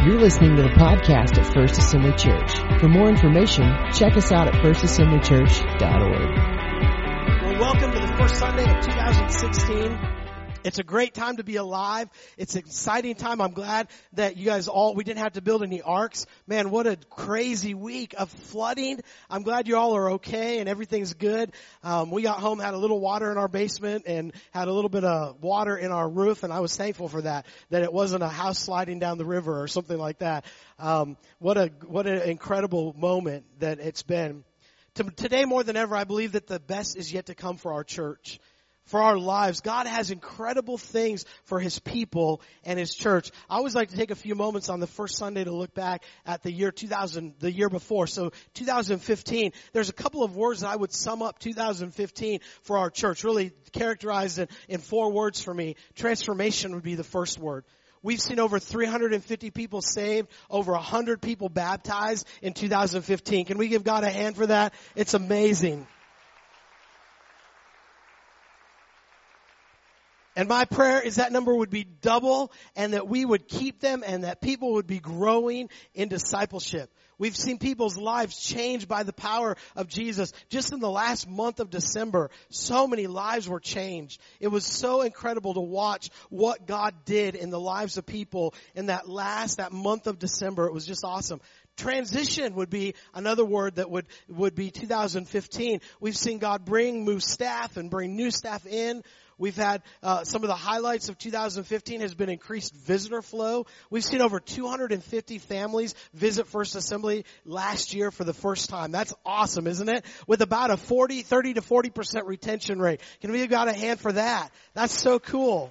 You're listening to the podcast at First Assembly Church. For more information, check us out at firstassemblychurch.org. Well, welcome to the first Sunday of 2016. It's a great time to be alive. It's an exciting time. I'm glad that you guys we didn't have to build any arks. Man, what a crazy week of flooding. I'm glad you all are okay and everything's good. We got home, had a little water in our basement and had a little bit of water in our roof, and I was thankful for that it wasn't a house sliding down the river or something like that. What an incredible moment that it's been. Today more than ever, I believe that the best is yet to come for our church. For our lives. God has incredible things for His people and His church. I always like to take a few moments on the first Sunday to look back at the year 2000, the year before. So 2015, there's a couple of words that I would sum up 2015 for our church, really characterized in 4 words for me. Transformation would be the first word. We've seen over 350 people saved, over 100 people baptized in 2015. Can we give God a hand for that? It's amazing. And my prayer is that number would be double and that we would keep them and that people would be growing in discipleship. We've seen people's lives changed by the power of Jesus. Just in the last month of December, so many lives were changed. It was so incredible to watch what God did in the lives of people in that month of December. It was just awesome. Transition would be another word that would be 2015. We've seen God move staff and bring new staff in. We've had some of the highlights of 2015 has been increased visitor flow. We've seen over 250 families visit First Assembly last year for the first time. That's awesome, isn't it? With about a 30 to 40% retention rate. Can we give God a hand for that? That's so cool.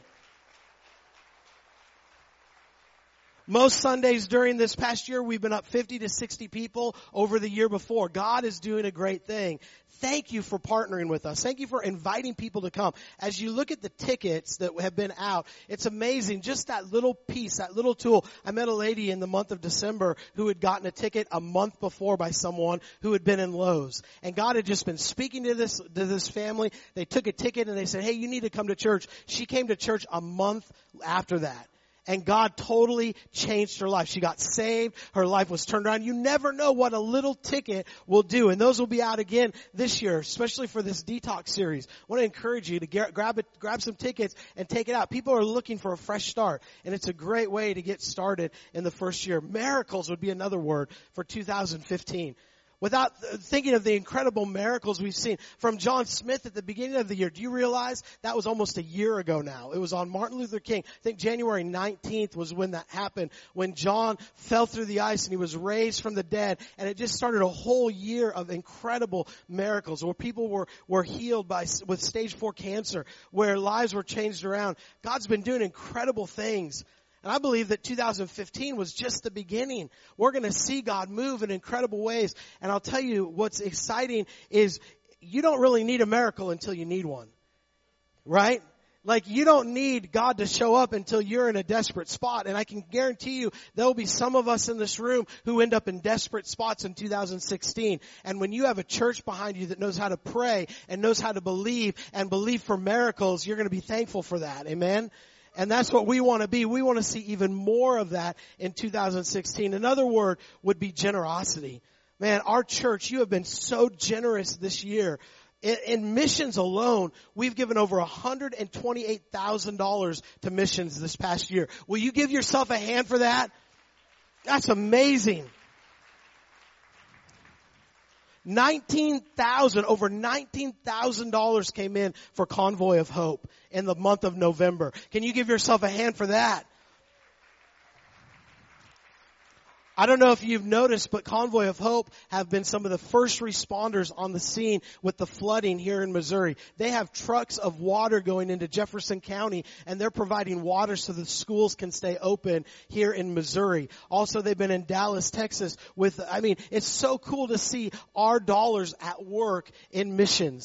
Most Sundays during this past year, we've been up 50 to 60 people over the year before. God is doing a great thing. Thank you for partnering with us. Thank you for inviting people to come. As you look at the tickets that have been out, it's amazing. Just that little piece, that little tool. I met a lady in the month of December who had gotten a ticket a month before by someone who had been in Lowe's. And God had just been speaking to this family. They took a ticket and they said, hey, you need to come to church. She came to church a month after that. And God totally changed her life. She got saved. Her life was turned around. You never know what a little ticket will do. And those will be out again this year, especially for this detox series. I want to encourage you to grab some tickets and take it out. People are looking for a fresh start. And it's a great way to get started in the first year. Miracles would be another word for 2015. Without thinking of the incredible miracles we've seen from John Smith at the beginning of the year. Do you realize that was almost a year ago now? It was on Martin Luther King. I think January 19th was when that happened, when John fell through the ice and he was raised from the dead. And it just started a whole year of incredible miracles where people were healed with stage 4 cancer, where lives were changed around. God's been doing incredible things. And I believe that 2015 was just the beginning. We're going to see God move in incredible ways. And I'll tell you what's exciting is you don't really need a miracle until you need one. Right? Like you don't need God to show up until you're in a desperate spot. And I can guarantee you there'll be some of us in this room who end up in desperate spots in 2016. And when you have a church behind you that knows how to pray and knows how to believe and believe for miracles, you're going to be thankful for that. Amen? And that's what we want to be. We want to see even more of that in 2016. Another word would be generosity. Man, our church, you have been so generous this year. In missions alone, we've given over $128,000 to missions this past year. Will you give yourself a hand for that? That's amazing. Over $19,000 came in for Convoy of Hope in the month of November. Can you give yourself a hand for that? I don't know if you've noticed, but Convoy of Hope have been some of the first responders on the scene with the flooding here in Missouri. They have trucks of water going into Jefferson County, and they're providing water so the schools can stay open here in Missouri. Also, they've been in Dallas, Texas it's so cool to see our dollars at work in missions.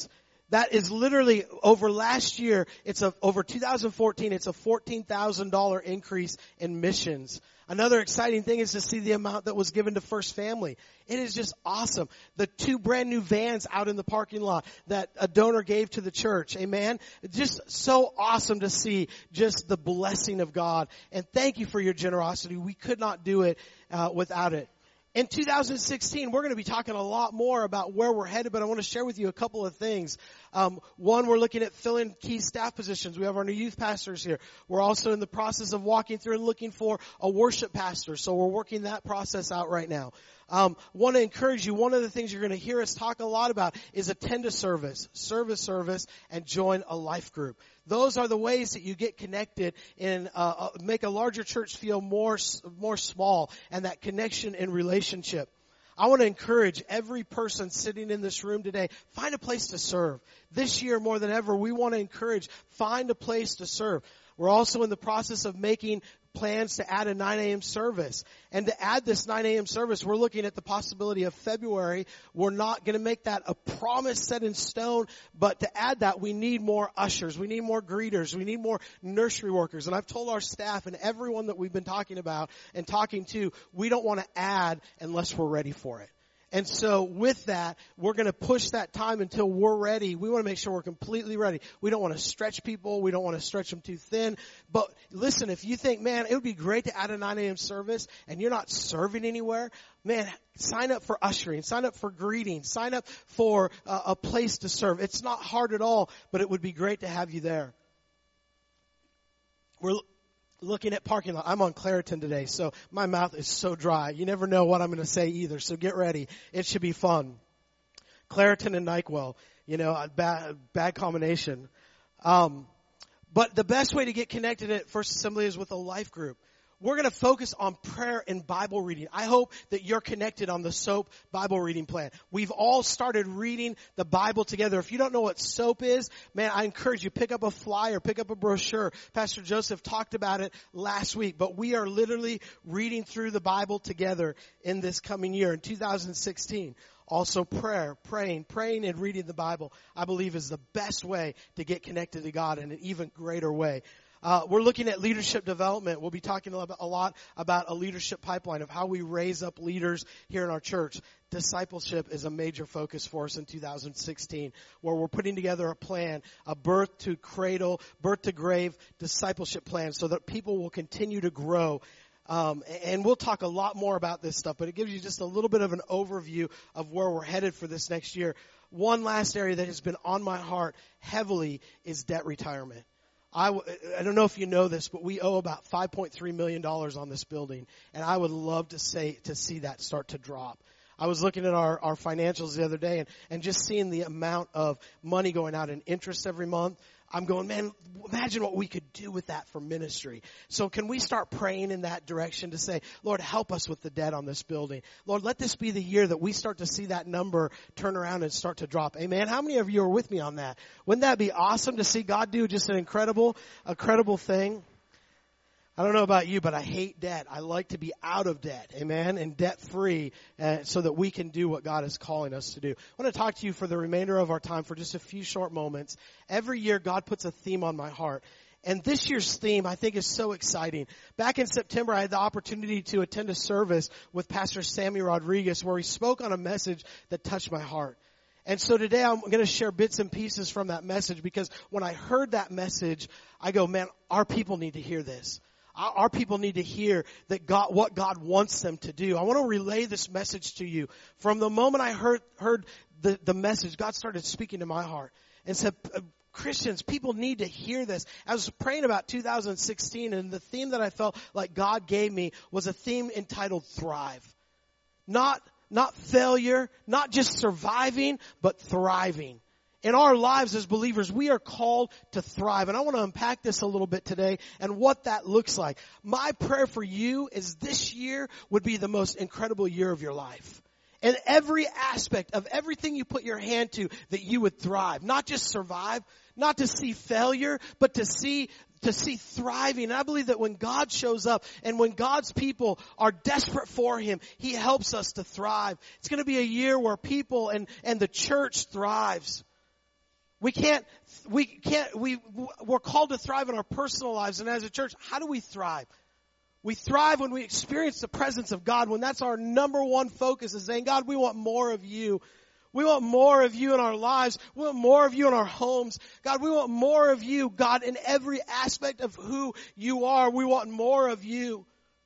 That is literally over last year, over 2014, it's a $14,000 increase in missions. Another exciting thing is to see the amount that was given to First Family. It is just awesome. The 2 brand new vans out in the parking lot that a donor gave to the church. Amen. Just so awesome to see just the blessing of God. And thank you for your generosity. We could not do it without it. In 2016, we're going to be talking a lot more about where we're headed, but I want to share with you a couple of things. One, we're looking at filling key staff positions. We have our new youth pastors here. We're also in the process of walking through and looking for a worship pastor, so we're working that process out right now. Want to encourage you, one of the things you're going to hear us talk a lot about is attend a service, service, and join a life group. Those are the ways that you get connected and make a larger church feel more small, and that connection and relationship. I want to encourage every person sitting in this room today, find a place to serve. This year more than ever, we want to encourage, find a place to serve. We're also in the process of making plans to add a 9 a.m. service. And to add this 9 a.m. service, we're looking at the possibility of February. We're not going to make that a promise set in stone, but to add that, we need more ushers. We need more greeters. We need more nursery workers. And I've told our staff and everyone that we've been talking about and talking to, we don't want to add unless we're ready for it. And so with that, we're going to push that time until we're ready. We want to make sure we're completely ready. We don't want to stretch people. We don't want to stretch them too thin. But listen, if you think, man, it would be great to add a 9 a.m. service and you're not serving anywhere, man, sign up for ushering, sign up for greeting, sign up for a place to serve. It's not hard at all, but it would be great to have you there. We're looking at parking lot. I'm on Claritin today, so my mouth is so dry. You never know what I'm going to say either, so get ready. It should be fun. Claritin and NyQuil, a bad combination. But the best way to get connected at First Assembly is with a life group. We're going to focus on prayer and Bible reading. I hope that you're connected on the SOAP Bible reading plan. We've all started reading the Bible together. If you don't know what SOAP is, man, I encourage you, pick up a flyer, pick up a brochure. Pastor Joseph talked about it last week, but we are literally reading through the Bible together in this coming year, in 2016. Also praying and reading the Bible, I believe is the best way to get connected to God in an even greater way. We're looking at leadership development. We'll be talking a lot about a leadership pipeline of how we raise up leaders here in our church. Discipleship is a major focus for us in 2016, where we're putting together a plan, a birth to cradle, birth to grave discipleship plan so that people will continue to grow. And we'll talk a lot more about this stuff, but it gives you just a little bit of an overview of where we're headed for this next year. One last area that has been on my heart heavily is debt retirement. I don't know if you know this, but we owe about $5.3 million on this building, and I would love to see that start to drop. I was looking at our financials the other day and just seeing the amount of money going out in interest every month. I'm going, man, imagine what we could do with that for ministry. So can we start praying in that direction to say, Lord, help us with the debt on this building. Lord, let this be the year that we start to see that number turn around and start to drop. Amen. How many of you are with me on that? Wouldn't that be awesome to see God do just an incredible thing? I don't know about you, but I hate debt. I like to be out of debt, amen, and debt-free so that we can do what God is calling us to do. I want to talk to you for the remainder of our time for just a few short moments. Every year, God puts a theme on my heart. And this year's theme, I think, is so exciting. Back in September, I had the opportunity to attend a service with Pastor Sammy Rodriguez where he spoke on a message that touched my heart. And so today I'm going to share bits and pieces from that message because when I heard that message, I go, man, our people need to hear this. Our people need to hear that what God wants them to do. I want to relay this message to you. From the moment I heard the message, God started speaking to my heart and said, Christians, people need to hear this. I was praying about 2016, and the theme that I felt like God gave me was a theme entitled Thrive. Not failure, not just surviving, but thriving. In our lives as believers, we are called to thrive. And I want to unpack this a little bit today and what that looks like. My prayer for you is this year would be the most incredible year of your life. In every aspect of everything you put your hand to, that you would thrive. Not just survive, not to see failure, but to see thriving. And I believe that when God shows up and when God's people are desperate for Him, He helps us to thrive. It's going to be a year where people and the church thrives. We're called to thrive in our personal lives. And as a church, how do we thrive? We thrive when we experience the presence of God, when that's our number one focus, is saying, God, we want more of you. We want more of you in our lives. We want more of you in our homes. God, we want more of you, God, in every aspect of who you are. We want more of you.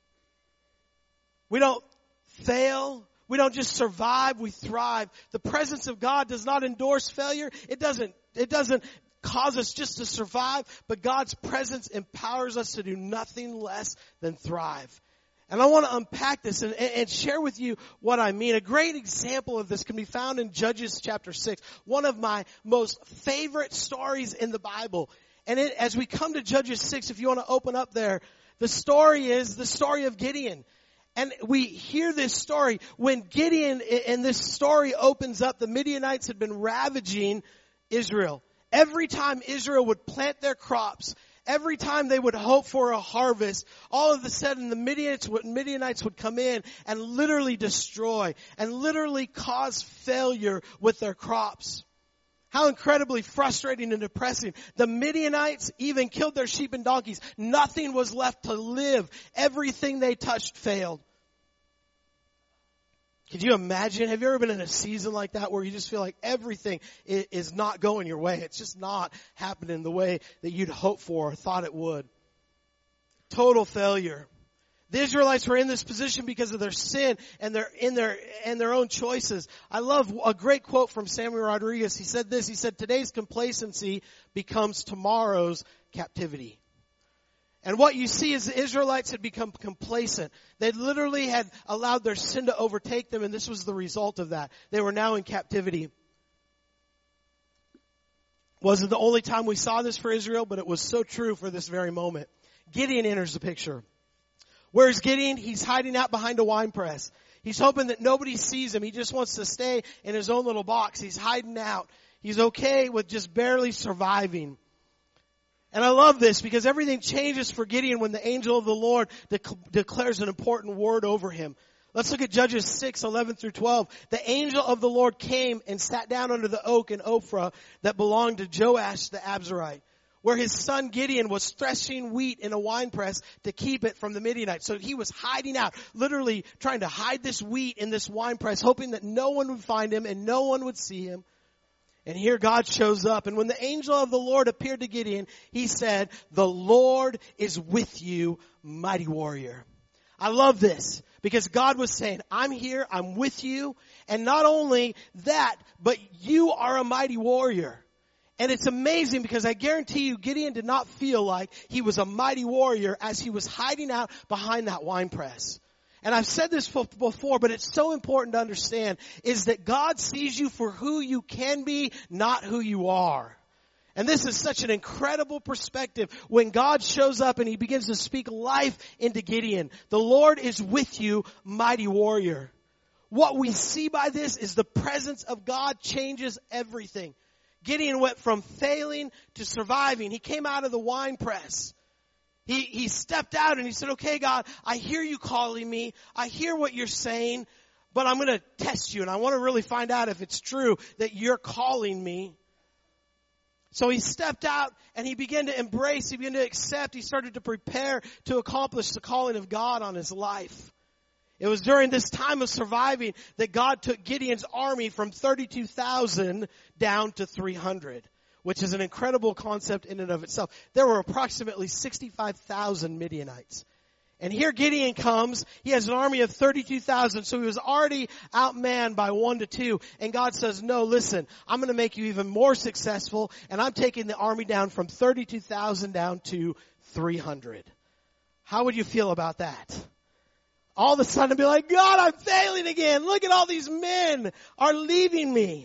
We don't fail. We don't just survive, we thrive. The presence of God does not endorse failure. It doesn't cause us just to survive, but God's presence empowers us to do nothing less than thrive. And I want to unpack this and share with you what I mean. A great example of this can be found in Judges chapter 6, one of my most favorite stories in the Bible. And as we come to Judges 6, if you want to open up there, the story is the story of Gideon. And we hear this story when Gideon, and this story opens up, the Midianites had been ravaging Israel. Every time Israel would plant their crops, every time they would hope for a harvest, all of a sudden the Midianites would come in and literally destroy and literally cause failure with their crops. How incredibly frustrating and depressing. The Midianites even killed their sheep and donkeys. Nothing was left to live. Everything they touched failed. Could you imagine? Have you ever been in a season like that where you just feel like everything is not going your way? It's just not happening the way that you'd hoped for or thought it would. Total failure. The Israelites were in this position because of their sin and their own choices. I love a great quote from Samuel Rodriguez. He said this. He said, "Today's complacency becomes tomorrow's captivity." And what you see is the Israelites had become complacent. They literally had allowed their sin to overtake them, and this was the result of that. They were now in captivity. Wasn't the only time we saw this for Israel, but it was so true for this very moment. Gideon enters the picture. Where's Gideon? He's hiding out behind a wine press. He's hoping that nobody sees him. He just wants to stay in his own little box. He's hiding out. He's okay with just barely surviving. And I love this because everything changes for Gideon when the angel of the Lord declares an important word over him. Let's look at Judges 6, 11 through 12. The angel of the Lord came and sat down under the oak in Ophrah that belonged to Joash the Abzerite, where his son Gideon was threshing wheat in a winepress to keep it from the Midianites. So he was hiding out, literally trying to hide this wheat in this winepress, hoping that no one would find him and no one would see him. And here God shows up. And when the angel of the Lord appeared to Gideon, he said, "The Lord is with you, mighty warrior." I love this because God was saying, I'm here, I'm with you. And not only that, but you are a mighty warrior. And it's amazing because I guarantee you Gideon did not feel like he was a mighty warrior as he was hiding out behind that winepress. And I've said this before, but it's so important to understand, is that God sees you for who you can be, not who you are. And this is such an incredible perspective when God shows up and he begins to speak life into Gideon. The Lord is with you, mighty warrior. What we see by this is the presence of God changes everything. Gideon went from failing to surviving. He came out of the wine press. He stepped out and he said, "Okay, God, I hear you calling me. I hear what you're saying, but I'm going to test you. And I want to really find out if it's true that you're calling me." So he stepped out and he began to embrace, he began to accept, he started to prepare to accomplish the calling of God on his life. It was during this time of surviving that God took Gideon's army from 32,000 down to 300. Which is an incredible concept in and of itself. There were approximately 65,000 Midianites. And here Gideon comes. He has an army of 32,000. So he was already outmanned by 1 to 2. And God says, "No, listen, I'm going to make you even more successful. And I'm taking the army down from 32,000 down to 300. How would you feel about that? All of a sudden be like, "God, I'm failing again. Look at all these men are leaving me."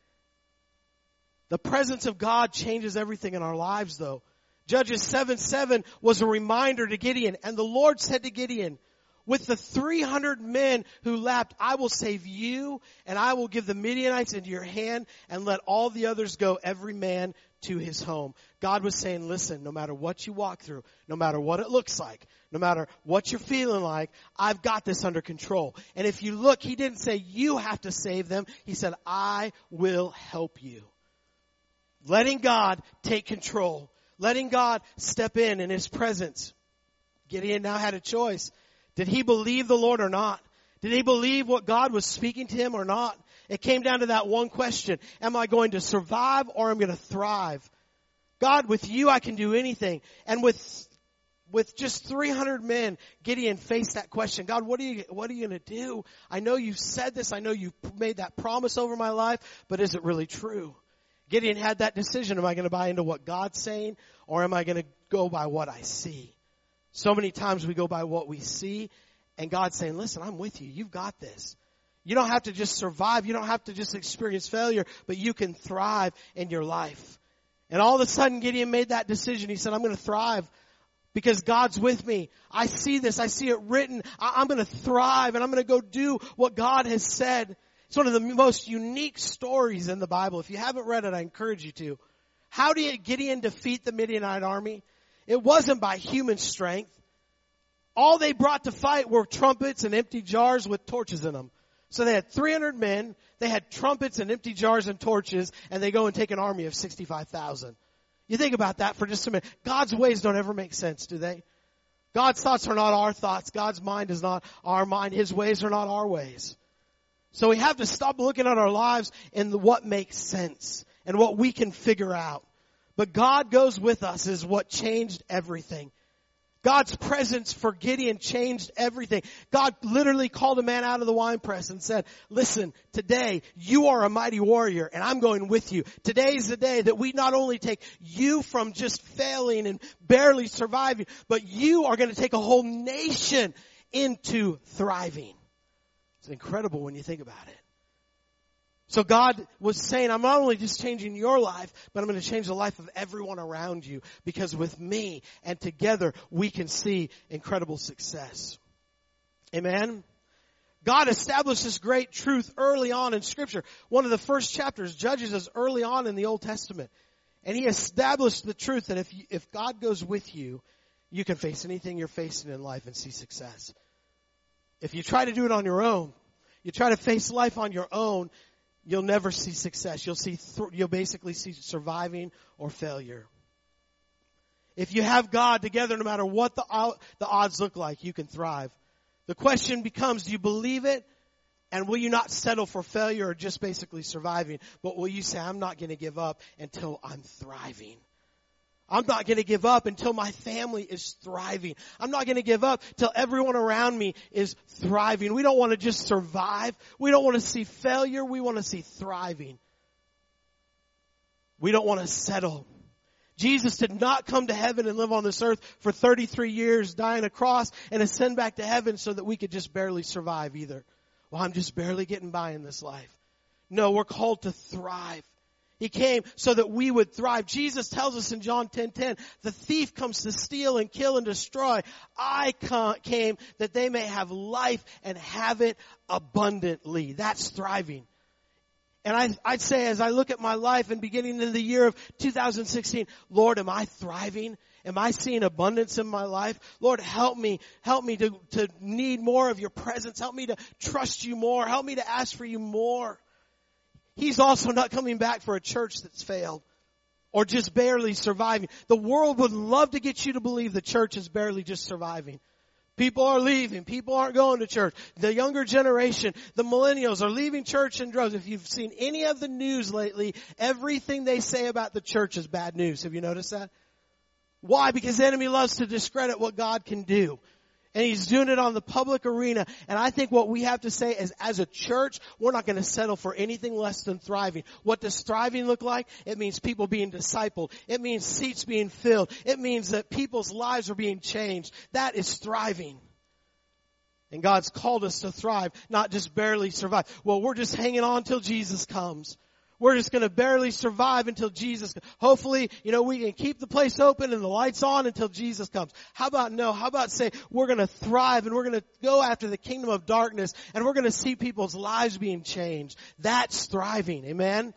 The presence of God changes everything in our lives, though. Judges 7:7 was a reminder to Gideon. And the Lord said to Gideon, "With the 300 men who left, I will save you, and I will give the Midianites into your hand, and let all the others go, every man to his home." God was saying, listen, no matter what you walk through, no matter what it looks like, no matter what you're feeling like, I've got this under control. And if you look, he didn't say you have to save them. He said, I will help you. Letting God take control. Letting God step in His presence. Gideon now had a choice. Did he believe the Lord or not? Did he believe what God was speaking to him or not? It came down to that one question. Am I going to survive or am I going to thrive? God, with you I can do anything. And with just 300 men, Gideon faced that question. God, what are you going to do? I know you've said this. I know you've made that promise over my life, but is it really true? Gideon had that decision. Am I going to buy into what God's saying or am I going to go by what I see? So many times we go by what we see, and God's saying, listen, I'm with you. You've got this. You don't have to just survive. You don't have to just experience failure, but you can thrive in your life. And all of a sudden, Gideon made that decision. He said, I'm going to thrive because God's with me. I see this. I see it written. I'm going to thrive, and I'm going to go do what God has said. It's one of the most unique stories in the Bible. If you haven't read it, I encourage you to. How did Gideon defeat the Midianite army? It wasn't by human strength. All they brought to fight were trumpets and empty jars with torches in them. So they had 300 men, they had trumpets and empty jars and torches, and they go and take an army of 65,000. You think about that for just a minute. God's ways don't ever make sense, do they? God's thoughts are not our thoughts. God's mind is not our mind. His ways are not our ways. So we have to stop looking at our lives and what makes sense and what we can figure out. But God goes with us is what changed everything. God's presence for Gideon changed everything. God literally called a man out of the winepress and said, listen, today you are a mighty warrior and I'm going with you. Today is the day that we not only take you from just failing and barely surviving, but you are going to take a whole nation into thriving. It's incredible when you think about it. So God was saying, I'm not only just changing your life, but I'm going to change the life of everyone around you. Because with me and together, we can see incredible success. Amen? God established this great truth early on in Scripture. One of the first chapters, Judges, is early on in the Old Testament. And He established the truth that if God goes with you, you can face anything you're facing in life and see success. If you try to do it on your own, you try to face life on your own, you'll never see success. You'll basically see surviving or failure. If you have God together, no matter what the odds look like, you can thrive. The question becomes, do you believe it? And will you not settle for failure or just basically surviving? But will you say, I'm not going to give up until I'm thriving? I'm not going to give up until my family is thriving. I'm not going to give up till everyone around me is thriving. We don't want to just survive. We don't want to see failure. We want to see thriving. We don't want to settle. Jesus did not come to heaven and live on this earth for 33 years, die on a cross, and ascend back to heaven so that we could just barely survive either. Well, I'm just barely getting by in this life. No, we're called to thrive. He came so that we would thrive. Jesus tells us in John 10:10, the thief comes to steal and kill and destroy. I came that they may have life and have it abundantly. That's thriving. And I'd say as I look at my life and beginning in the year of 2016, Lord, am I thriving? Am I seeing abundance in my life? Lord, help me to need more of your presence. Help me to trust you more. Help me to ask for you more. He's also not coming back for a church that's failed or just barely surviving. The world would love to get you to believe the church is barely just surviving. People are leaving. People aren't going to church. The younger generation, the millennials, are leaving church in droves. If you've seen any of the news lately, everything they say about the church is bad news. Have you noticed that? Why? Because the enemy loves to discredit what God can do. And he's doing it on the public arena. And I think what we have to say is, as a church, we're not going to settle for anything less than thriving. What does thriving look like? It means people being discipled. It means seats being filled. It means that people's lives are being changed. That is thriving. And God's called us to thrive, not just barely survive. Well, we're just hanging on till Jesus comes. We're just going to barely survive until Jesus comes. Hopefully, we can keep the place open and the lights on until Jesus comes. How about no? How about say we're going to thrive and we're going to go after the kingdom of darkness and we're going to see people's lives being changed. That's thriving. Amen?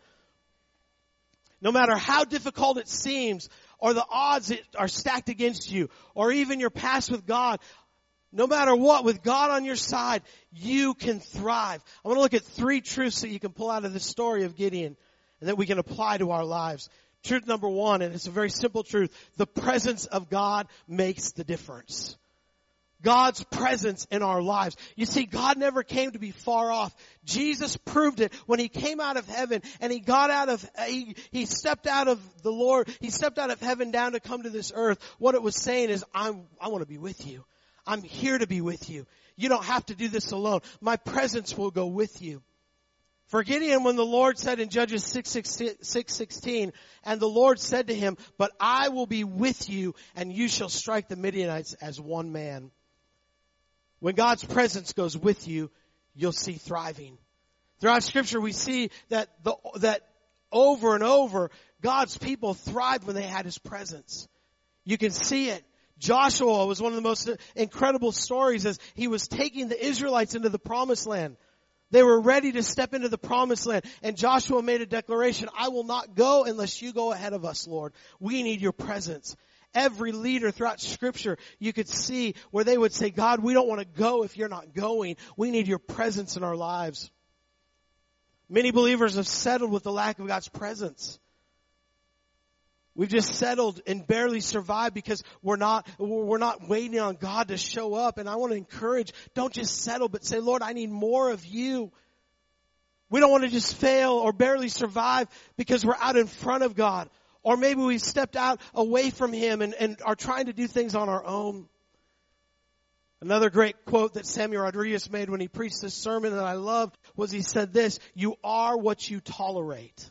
No matter how difficult it seems or the odds that are stacked against you or even your past with God, no matter what, with God on your side, you can thrive. I want to look at 3 truths that you can pull out of the story of Gideon and that we can apply to our lives. Truth number one, and it's a very simple truth, the presence of God makes the difference. God's presence in our lives. You see, God never came to be far off. Jesus proved it when He came out of heaven and He got out of, He stepped out of the Lord, He stepped out of heaven down to come to this earth. What it was saying is, I want to be with you. I'm here to be with you. You don't have to do this alone. My presence will go with you. For Gideon, when the Lord said in Judges 6:16, and the Lord said to him, but I will be with you and you shall strike the Midianites as one man. When God's presence goes with you, you'll see thriving. Throughout Scripture, we see that over and over, God's people thrived when they had His presence. You can see it. Joshua was one of the most incredible stories as he was taking the Israelites into the Promised Land. They were ready to step into the Promised Land. And Joshua made a declaration, I will not go unless you go ahead of us, Lord. We need your presence. Every leader throughout Scripture, you could see where they would say, God, we don't want to go if you're not going. We need your presence in our lives. Many believers have settled with the lack of God's presence. We've just settled and barely survived because we're not waiting on God to show up. And I want to encourage, don't just settle, but say, Lord, I need more of you. We don't want to just fail or barely survive because we're out in front of God. Or maybe we've stepped out away from Him and are trying to do things on our own. Another great quote that Samuel Rodriguez made when he preached this sermon that I loved was he said this, you are what you tolerate.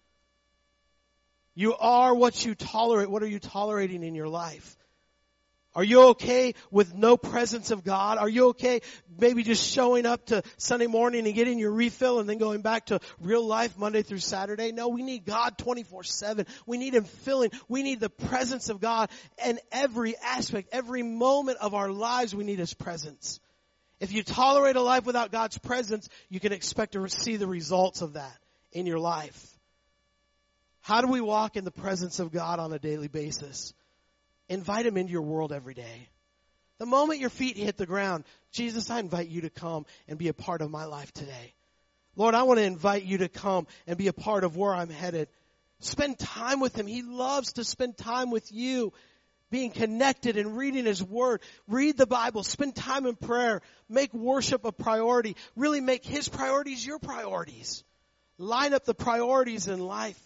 You are what you tolerate. What are you tolerating in your life? Are you okay with no presence of God? Are you okay maybe just showing up to Sunday morning and getting your refill and then going back to real life Monday through Saturday? No, we need God 24/7. We need Him filling. We need the presence of God in every aspect, every moment of our lives. We need His presence. If you tolerate a life without God's presence, you can expect to see the results of that in your life. How do we walk in the presence of God on a daily basis? Invite Him into your world every day. The moment your feet hit the ground, Jesus, I invite you to come and be a part of my life today. Lord, I want to invite you to come and be a part of where I'm headed. Spend time with Him. He loves to spend time with you, being connected and reading His Word. Read the Bible. Spend time in prayer. Make worship a priority. Really make His priorities your priorities. Line up the priorities in life.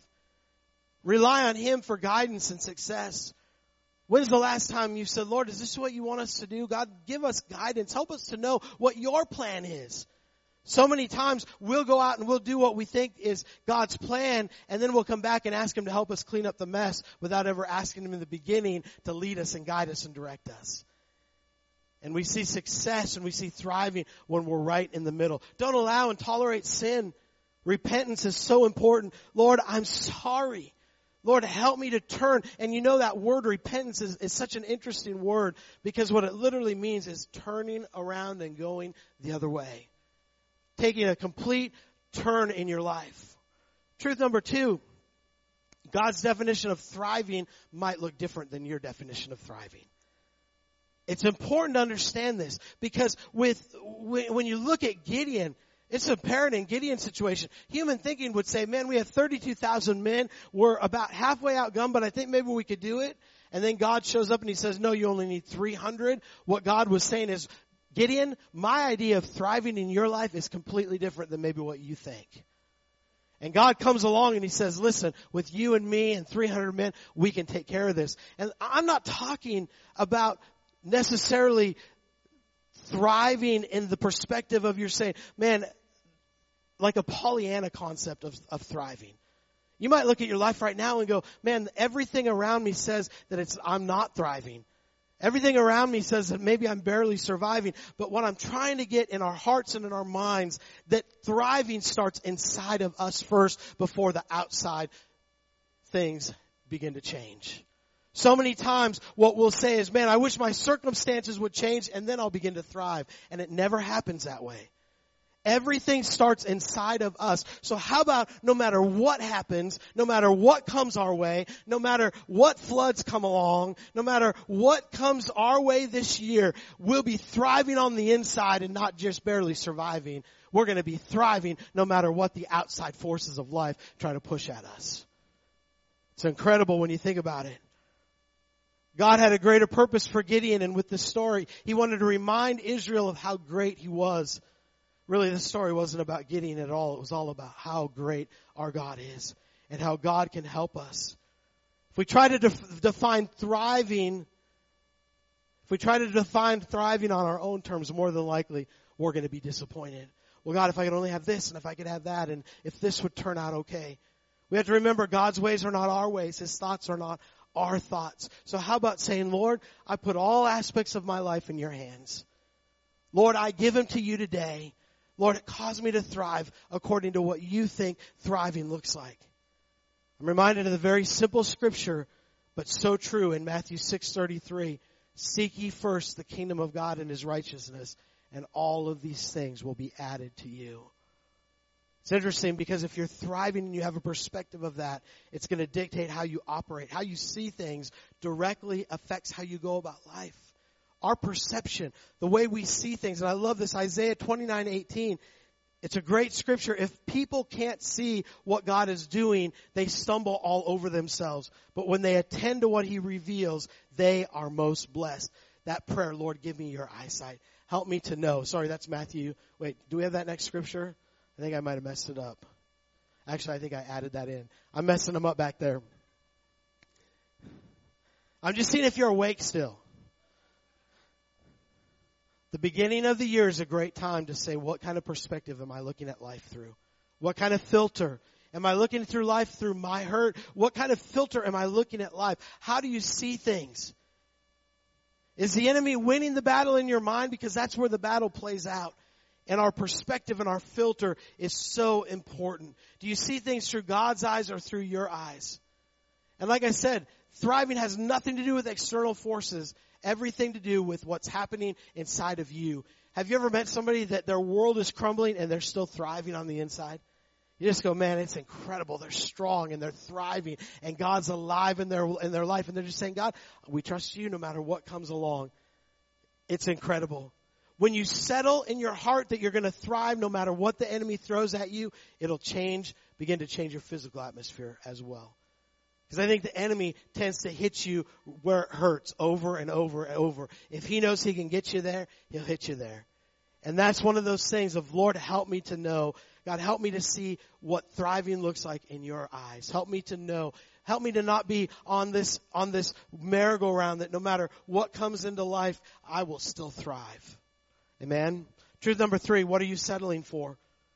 Rely on Him for guidance and success. When's the last time you said, Lord, is this what you want us to do? God, give us guidance. Help us to know what your plan is. So many times we'll go out and we'll do what we think is God's plan, and then we'll come back and ask Him to help us clean up the mess without ever asking Him in the beginning to lead us and guide us and direct us. And we see success and we see thriving when we're right in the middle. Don't allow and tolerate sin. Repentance is so important. Lord, I'm sorry. Lord, help me to turn. And you know that word repentance is such an interesting word because what it literally means is turning around and going the other way. Taking a complete turn in your life. Truth number 2, God's definition of thriving might look different than your definition of thriving. It's important to understand this because when you look at Gideon, it's apparent in Gideon's situation. Human thinking would say, man, we have 32,000 men. We're about halfway outgunned, but I think maybe we could do it. And then God shows up and He says, no, you only need 300. What God was saying is, Gideon, my idea of thriving in your life is completely different than maybe what you think. And God comes along and He says, listen, with you and me and 300 men, we can take care of this. And I'm not talking about necessarily thriving in the perspective of you're saying, man, like a Pollyanna concept of thriving. You might look at your life right now and go, man, everything around me says that I'm not thriving. Everything around me says that maybe I'm barely surviving. But what I'm trying to get in our hearts and in our minds, that thriving starts inside of us first before the outside things begin to change. So many times what we'll say is, man, I wish my circumstances would change and then I'll begin to thrive. And it never happens that way. Everything starts inside of us. So how about no matter what happens, no matter what comes our way, no matter what floods come along, no matter what comes our way this year, we'll be thriving on the inside and not just barely surviving. We're going to be thriving no matter what the outside forces of life try to push at us. It's incredible when you think about it. God had a greater purpose for Gideon, and with this story, He wanted to remind Israel of how great He was. Really, this story wasn't about Gideon at all. It was all about how great our God is and how God can help us. If we try to define thriving on our own terms, more than likely, we're going to be disappointed. Well, God, if I could only have this, and if I could have that, and if this would turn out okay. We have to remember God's ways are not our ways. His thoughts are not our thoughts. So how about saying, Lord, I put all aspects of my life in your hands. Lord, I give them to you today. Lord, cause me to thrive according to what you think thriving looks like. I'm reminded of the very simple scripture, but so true in Matthew 6:33. Seek ye first the kingdom of God and His righteousness, and all of these things will be added to you. It's interesting because if you're thriving and you have a perspective of that, it's going to dictate how you operate. How you see things directly affects how you go about life. Our perception, the way we see things, and I love this, Isaiah 29:18. It's a great scripture. If people can't see what God is doing, they stumble all over themselves. But when they attend to what He reveals, they are most blessed. That prayer, Lord, give me your eyesight. Help me to know. Sorry, that's Matthew. Wait, do we have that next scripture? I think I might have messed it up. Actually, I think I added that in. I'm messing them up back there. I'm just seeing if you're awake still. The beginning of the year is a great time to say, what kind of perspective am I looking at life through? What kind of filter? Am I looking through life through my hurt? What kind of filter am I looking at life? How do you see things? Is the enemy winning the battle in your mind? Because that's where the battle plays out. And our perspective and our filter is so important. Do you see things through God's eyes or through your eyes? And like I said, thriving has nothing to do with external forces. Everything to do with what's happening inside of you. Have you ever met somebody that their world is crumbling and they're still thriving on the inside? You just go, man, it's incredible. They're strong and they're thriving and God's alive in their life. And they're just saying, God, we trust you no matter what comes along. It's incredible. When you settle in your heart that you're going to thrive no matter what the enemy throws at you, it'll begin to change your physical atmosphere as well. Because I think the enemy tends to hit you where it hurts over and over and over. If he knows he can get you there, he'll hit you there. And that's one of those things of, Lord, help me to know. God, help me to see what thriving looks like in your eyes. Help me to know. Help me to not be on this merry-go-round that no matter what comes into life, I will still thrive. Amen? Truth number 3, what are you settling for?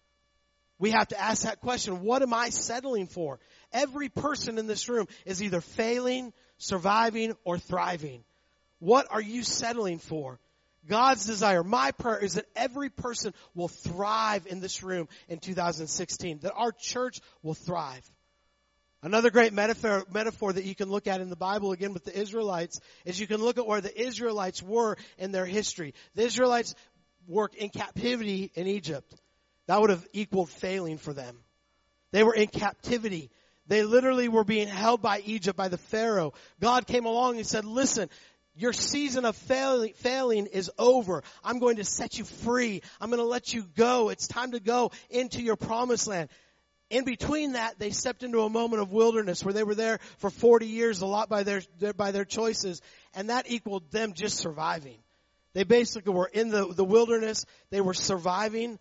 We have to ask that question. What am I settling for? Every person in this room is either failing, surviving, or thriving. What are you settling for? God's desire, my prayer is that every person will thrive in this room in 2016. That our church will thrive. Another great metaphor that you can look at in the Bible, again with the Israelites, is you can look at where the Israelites were in their history. The Israelites were in captivity in Egypt. That would have equaled failing for them. They were in captivity. They literally were being held by Egypt, by the Pharaoh. God came along and said, listen, your season of failing is over. I'm going to set you free. I'm going to let you go. It's time to go into your promised land. In between that, they stepped into a moment of wilderness where they were there for 40 years, a lot by their choices. And that equaled them just surviving. They basically were in the wilderness. They were surviving.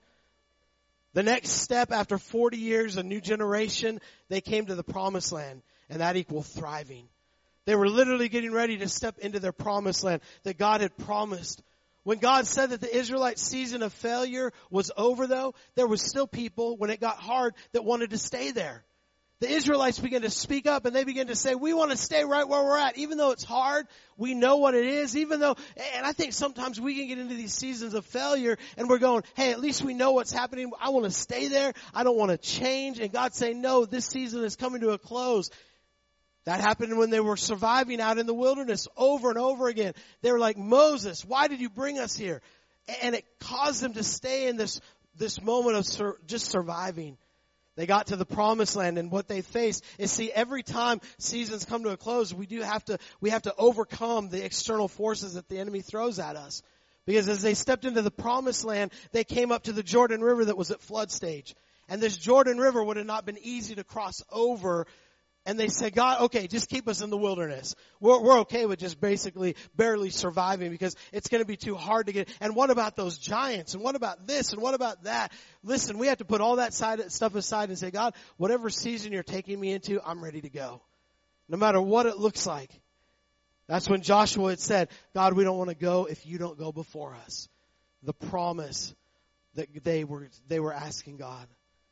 The next step after 40 years, a new generation, they came to the promised land, and that equaled thriving. They were literally getting ready to step into their promised land that God had promised. When God said that the Israelite season of failure was over, though, there was still people, when it got hard, that wanted to stay there. The Israelites began to speak up and they began to say, we want to stay right where we're at. Even though it's hard, we know what it is. And I think sometimes we can get into these seasons of failure and we're going, hey, at least we know what's happening. I want to stay there. I don't want to change. And God's saying, no, this season is coming to a close. That happened when they were surviving out in the wilderness over and over again. They were like, Moses, why did you bring us here? And it caused them to stay in this moment of just surviving. They got to the promised land, and what they faced is, see, every time seasons come to a close, we have to overcome the external forces that the enemy throws at us. Because as they stepped into the promised land, they came up to the Jordan River that was at flood stage. And this Jordan River would have not been easy to cross over And they said, God, okay, just keep us in the wilderness. We're okay with just basically barely surviving because it's going to be too hard to get. And what about those giants? And what about this? And what about that? Listen, we have to put all that stuff aside and say, God, whatever season you're taking me into, I'm ready to go. No matter what it looks like. That's when Joshua had said, God, we don't want to go if you don't go before us. The promise that they were asking God.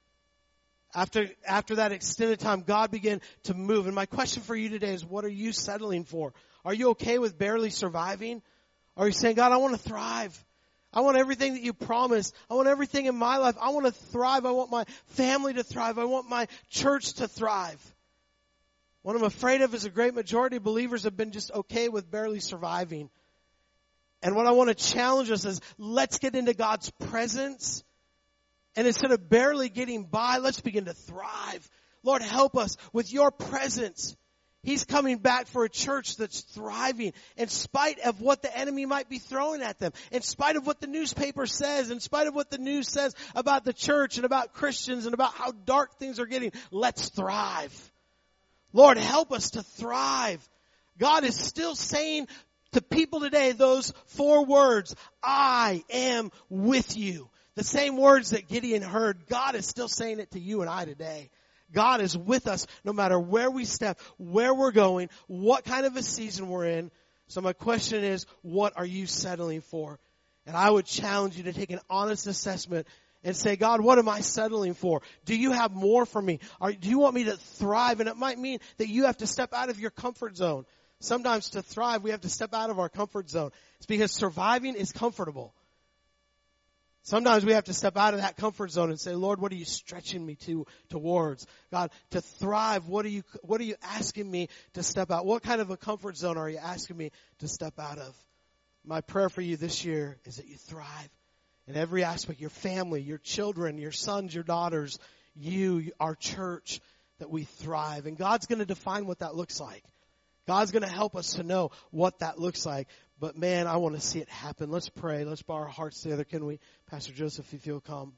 After that extended time, God began to move. And my question for you today is, what are you settling for? Are you okay with barely surviving? Are you saying, God, I want to thrive. I want everything that you promised. I want everything in my life. I want to thrive. I want my family to thrive. I want my church to thrive. What I'm afraid of is a great majority of believers have been just okay with barely surviving. And what I want to challenge us is, let's get into God's presence. And instead of barely getting by, let's begin to thrive. Lord, help us with your presence. He's coming back for a church that's thriving in spite of what the enemy might be throwing at them, in spite of what the newspaper says, in spite of what the news says about the church and about Christians and about how dark things are getting. Let's thrive. Lord, help us to thrive. God is still saying to people today those 4 words, I am with you. The same words that Gideon heard, God is still saying it to you and I today. God is with us no matter where we step, where we're going, what kind of a season we're in. So my question is, what are you settling for? And I would challenge you to take an honest assessment and say, God, what am I settling for? Do you have more for me? Do you want me to thrive? And it might mean that you have to step out of your comfort zone. Sometimes to thrive, we have to step out of our comfort zone. It's because surviving is comfortable. Sometimes we have to step out of that comfort zone and say, Lord, what are you stretching me towards? God, to thrive, what are you asking me to step out? What kind of a comfort zone are you asking me to step out of? My prayer for you this year is that you thrive in every aspect, your family, your children, your sons, your daughters, you, our church, that we thrive. And God's going to define what that looks like. God's going to help us to know what that looks like. But man, I want to see it happen. Let's pray. Let's bow our hearts together. Can we? Pastor Joseph, if you'll come.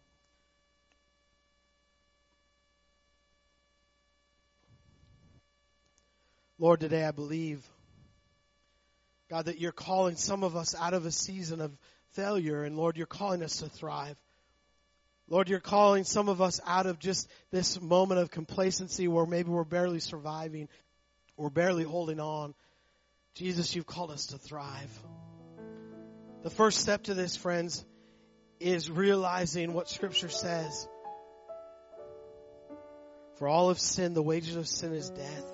Lord, today I believe, God, that you're calling some of us out of a season of failure. And Lord, you're calling us to thrive. Lord, you're calling some of us out of just this moment of complacency where maybe we're barely surviving. We're barely holding on. Jesus, you've called us to thrive. The first step to this, friends, is realizing what Scripture says. For all of sin, the wages of sin is death.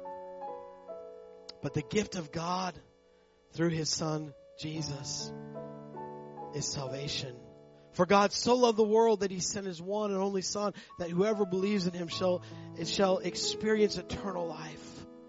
But the gift of God through His Son, Jesus, is salvation. For God so loved the world that He sent His one and only Son, that whoever believes in Him shall experience eternal life.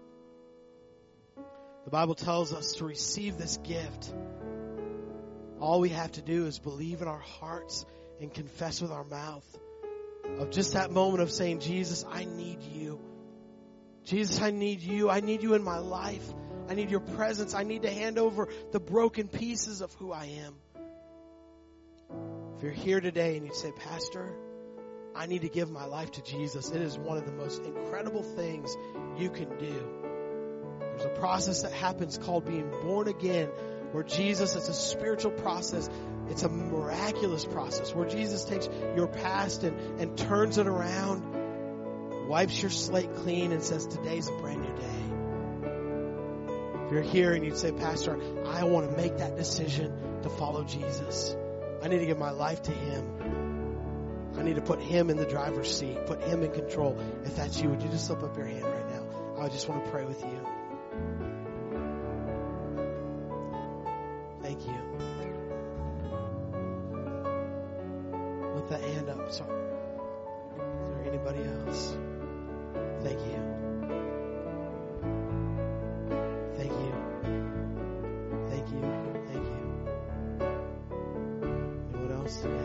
The Bible tells us to receive this gift. All we have to do is believe in our hearts and confess with our mouth of just that moment of saying, Jesus, I need you. Jesus, I need you. I need you in my life. I need your presence. I need to hand over the broken pieces of who I am. If you're here today and you say, Pastor, I need to give my life to Jesus, it is one of the most incredible things you can do. There's a process that happens called being born again, where Jesus, it's a spiritual process. It's a miraculous process where Jesus takes your past and turns it around, wipes your slate clean and says, today's a brand new day. If you're here and you'd say, Pastor, I want to make that decision to follow Jesus. I need to give my life to Him. I need to put Him in the driver's seat, put Him in control. If that's you, would you just slip up your hand right now? I just want to pray with you. Thank you. With that hand up, sorry. Is there anybody else? Thank you. Thank you. Thank you. Thank you. Anyone else today?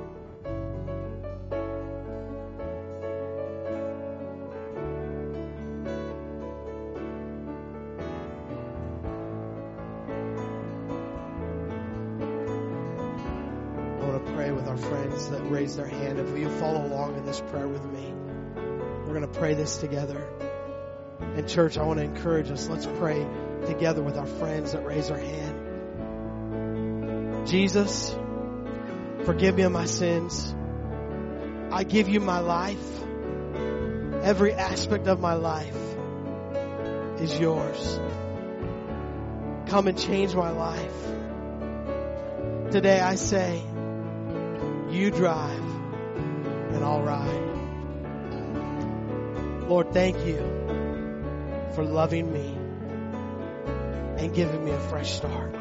Friends that raise their hand, if you follow along in this prayer with me, we're going to pray this together. And church, I want to encourage us. Let's pray together with our friends that raise their hand. Jesus, forgive me of my sins. I give you my life. Every aspect of my life is yours. Come and change my life. Today I say, you drive and I'll ride. Lord, thank you for loving me and giving me a fresh start.